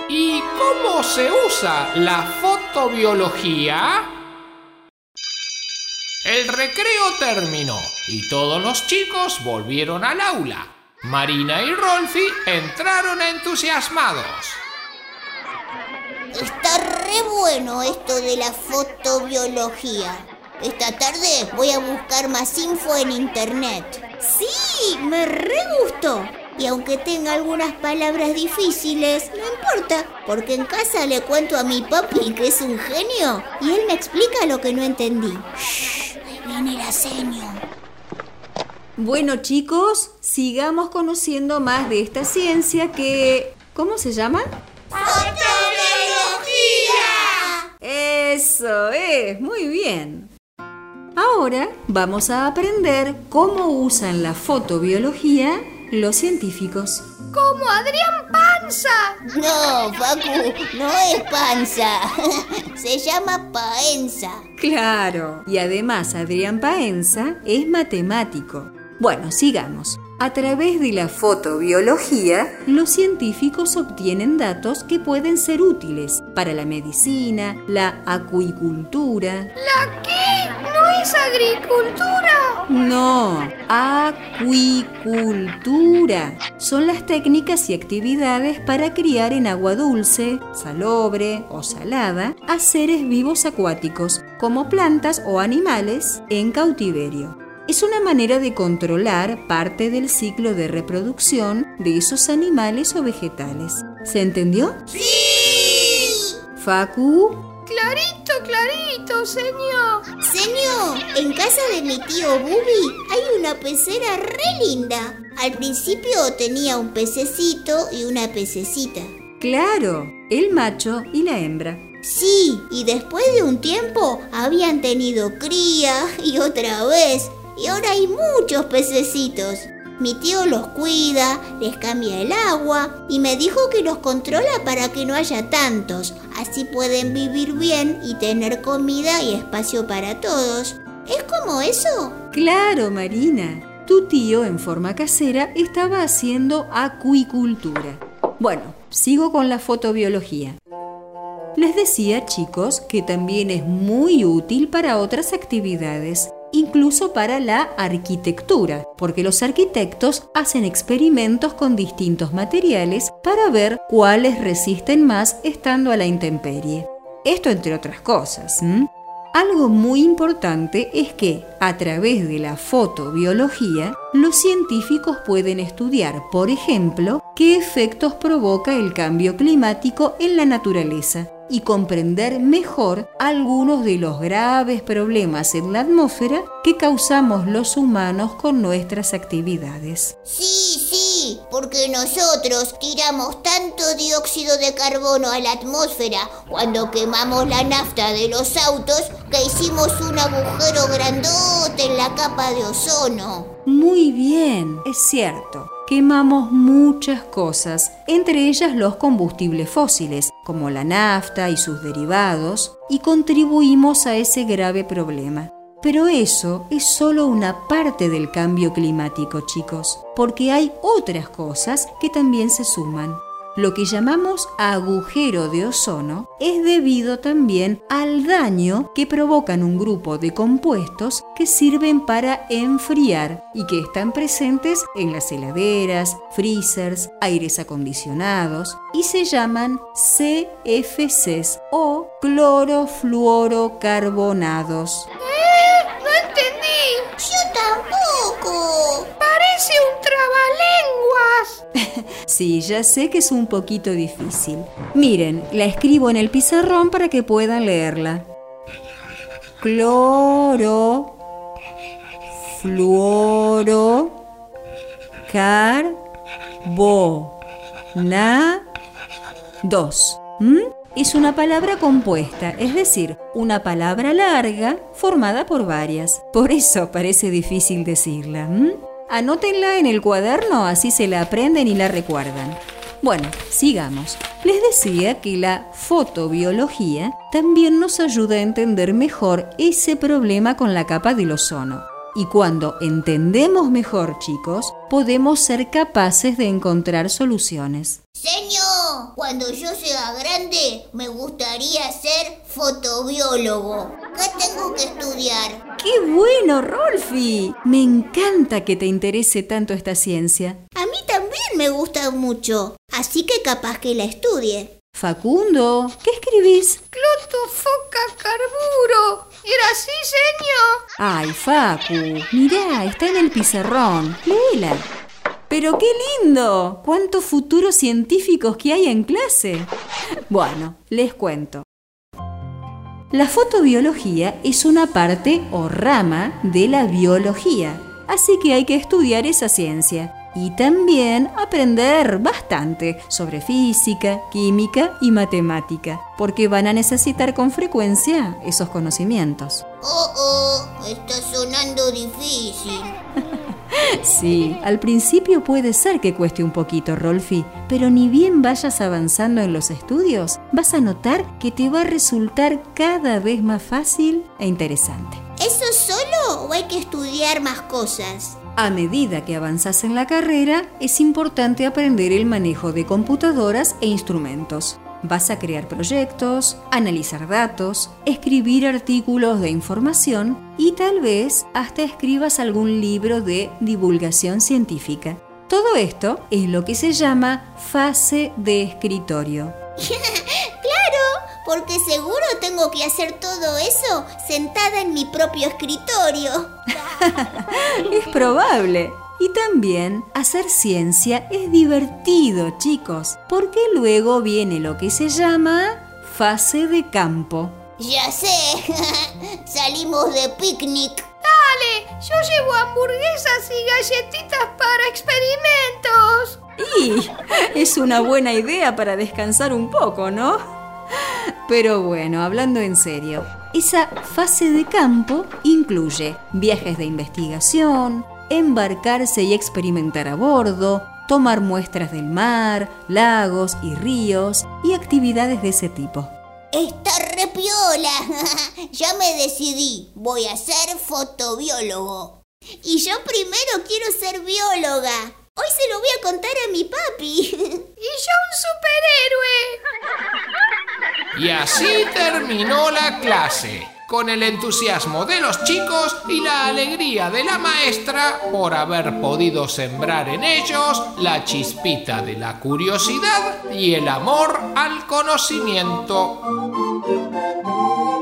¿Y cómo se usa la fotobiología? El recreo terminó y todos los chicos volvieron al aula. Marina y Rolfi entraron entusiasmados. Está re bueno esto de la fotobiología. Esta tarde voy a buscar más info en internet. Sí, me re gustó. Y aunque tenga algunas palabras difíciles, no importa, porque en casa le cuento a mi papi que es un genio y él me explica lo que no entendí. Shh, ahí viene la seño. Bueno, chicos, sigamos conociendo más de esta ciencia que... ¿cómo se llama? ¡Fotobiología! Eso es, muy bien. Ahora vamos a aprender cómo usan la fotobiología los científicos. ¡Como Adrián Panza! No, Facu, no es panza. Se llama Paenza. Claro, y además Adrián Paenza es matemático. Bueno, sigamos. A través de la fotobiología, los científicos obtienen datos que pueden ser útiles para la medicina, la acuicultura. ¿La qué? ¿No es agricultura? No, acuicultura. Son las técnicas y actividades para criar en agua dulce, salobre o salada a seres vivos acuáticos, como plantas o animales en cautiverio. Es una manera de controlar parte del ciclo de reproducción de esos animales o vegetales. ¿Se entendió? ¡Sí! Facu. Clarito, clarito, señor. Señor, en casa de mi tío Bubi hay una pecera re linda. Al principio tenía un pececito y una pececita. Claro, el macho y la hembra. Sí, y después de un tiempo habían tenido cría y otra vez. Y ahora hay muchos pececitos. Mi tío los cuida, les cambia el agua y me dijo que los controla para que no haya tantos. Así pueden vivir bien y tener comida y espacio para todos. ¿Es como eso? Claro, Marina. Tu tío, en forma casera, estaba haciendo acuicultura. Bueno, sigo con la fotobiología. Les decía, chicos, que también es muy útil para otras actividades, incluso para la arquitectura, porque los arquitectos hacen experimentos con distintos materiales para ver cuáles resisten más estando a la intemperie. Esto entre otras cosas. Algo muy importante es que, a través de la fotobiología, los científicos pueden estudiar, por ejemplo, qué efectos provoca el cambio climático en la naturaleza y comprender mejor algunos de los graves problemas en la atmósfera que causamos los humanos con nuestras actividades. Sí, porque nosotros tiramos tanto dióxido de carbono a la atmósfera cuando quemamos la nafta de los autos que hicimos un agujero grandote en la capa de ozono. Muy bien, es cierto. Quemamos muchas cosas, entre ellas los combustibles fósiles, como la nafta y sus derivados, y contribuimos a ese grave problema. Pero eso es solo una parte del cambio climático, chicos, porque hay otras cosas que también se suman. Lo que llamamos agujero de ozono es debido también al daño que provocan un grupo de compuestos que sirven para enfriar y que están presentes en las heladeras, freezers, aires acondicionados y se llaman CFCs o clorofluorocarbonados. No entendí. Yo tampoco. Parece un trabalenguas. Sí, ya sé que es un poquito difícil. Miren, la escribo en el pizarrón para que puedan leerla. Clorofluorocarbonados. Es una palabra compuesta, es decir, una palabra larga formada por varias. Por eso parece difícil decirla. Anótenla en el cuaderno, así se la aprenden y la recuerdan. Bueno, sigamos. Les decía que la fotobiología también nos ayuda a entender mejor ese problema con la capa del ozono. Y cuando entendemos mejor, chicos, podemos ser capaces de encontrar soluciones. Señor, cuando yo sea grande, me gustaría ser fotobiólogo. ¿Qué tengo que estudiar? ¡Qué bueno, Rolfi! Me encanta que te interese tanto esta ciencia. A mí también me gusta mucho, así que capaz que la estudie. Facundo, ¿qué escribís? Clotofocacarburo. ¿Era así, señor? Ay, Facu, mirá, está en el pizarrón. Léela. ¡Pero qué lindo! ¡Cuántos futuros científicos que hay en clase! Bueno, les cuento. La fotobiología es una parte o rama de la biología, así que hay que estudiar esa ciencia y también aprender bastante sobre física, química y matemática, porque van a necesitar con frecuencia esos conocimientos. Está sonando difícil. Sí, al principio puede ser que cueste un poquito, Rolfi, pero ni bien vayas avanzando en los estudios, vas a notar que te va a resultar cada vez más fácil e interesante. ¿Eso solo o hay que estudiar más cosas? A medida que avanzas en la carrera, es importante aprender el manejo de computadoras e instrumentos. Vas a crear proyectos, analizar datos, escribir artículos de información y tal vez hasta escribas algún libro de divulgación científica. Todo esto es lo que se llama fase de escritorio. ¡Claro! Porque seguro tengo que hacer todo eso sentada en mi propio escritorio. Es probable. Y también hacer ciencia es divertido, chicos, porque luego viene lo que se llama fase de campo. Ya sé, salimos de picnic. Dale, yo llevo hamburguesas y galletitas para experimentos. Y es una buena idea para descansar un poco, ¿no? Pero bueno, hablando en serio, esa fase de campo incluye viajes de investigación, embarcarse y experimentar a bordo, tomar muestras del mar, lagos y ríos y actividades de ese tipo. Está re piola. Ya me decidí, voy a ser fotobiólogo. Y yo primero quiero ser bióloga. Hoy se lo voy a contar a mi papi. Y yo un superhéroe. Y así terminó la clase, con el entusiasmo de los chicos y la alegría de la maestra por haber podido sembrar en ellos la chispita de la curiosidad y el amor al conocimiento.